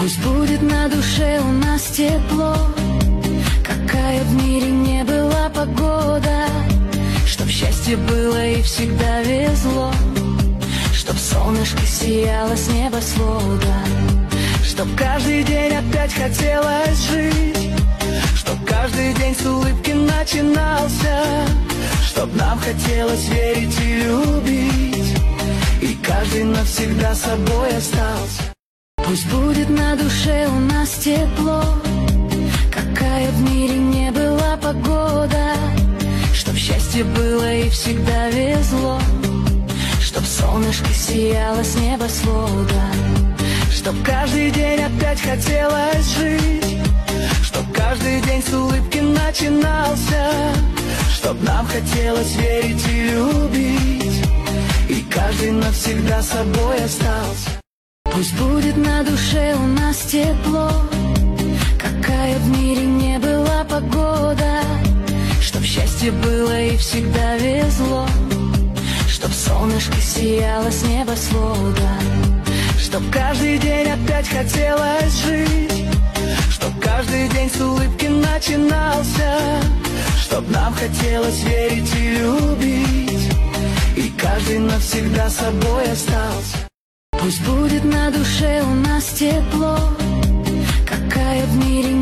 Пусть будет на душе у нас тепло, какая в мире не была погода, чтоб счастье было и всегда везло, чтоб солнышко сияло с небосвода, чтоб каждый день опять хотелось жить, чтоб каждый день с улыбки начинался, чтоб нам хотелось верить и любить, и каждый навсегда собой остался. Пусть будет на душе у нас тепло, какая в мире не была погода, чтоб счастье было и всегда везло, чтоб солнышко сияло с небосвода, чтоб каждый день опять хотелось жить, чтоб каждый день с улыбки начинался, чтоб нам хотелось верить и любить, и каждый навсегда собой остался. Пусть будет на душе у нас тепло, какая в мире не была погода, чтоб счастье было и всегда везло, чтоб солнышко сияло с небосвода, чтоб каждый день опять хотелось жить, чтоб каждый день с улыбки начинался, чтоб нам хотелось верить и любить, и каждый навсегда собой остался. Пусть будет на душе у нас тепло, какая в мире